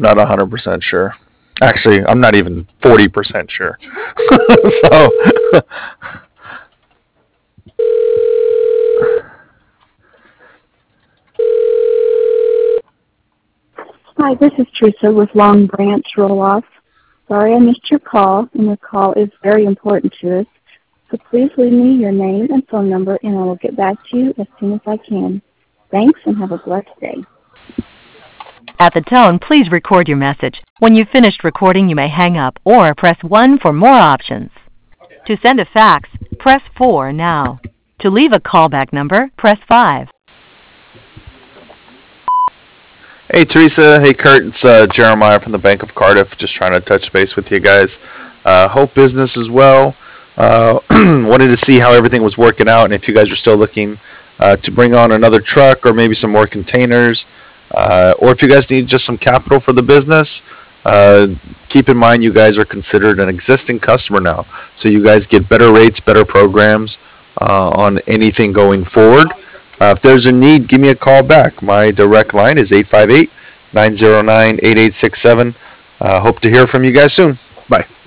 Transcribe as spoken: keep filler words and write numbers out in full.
not one hundred percent sure. Actually, I'm not even forty percent sure. So, Hi, this is Teresa with Long Branch Roll-Off. Sorry I missed your call, and your call is very important to us. So please leave me your name and phone number, and I will get back to you as soon as I can. Thanks, and have a blessed day. At the tone, please record your message. When you've finished recording, you may hang up or press one for more options. To send a fax, press four now. To leave a callback number, press five. hey Teresa, hey Kurt, it's uh, Jeremiah from the Bank of Cardiff. Just trying to touch base with you guys. Uh, hope business is well. Uh, wanted to see how everything was working out, and if you guys are still looking uh, to bring on another truck or maybe some more containers, uh, or if you guys need just some capital for the business. Uh, keep in mind you guys are considered an existing customer now, so you guys get better rates, better programs uh, on anything going forward. Uh, if there's a need, give me a call back. My direct line is eight five eight, nine zero nine, eight eight six seven. Uh, hope to hear from you guys soon. Bye.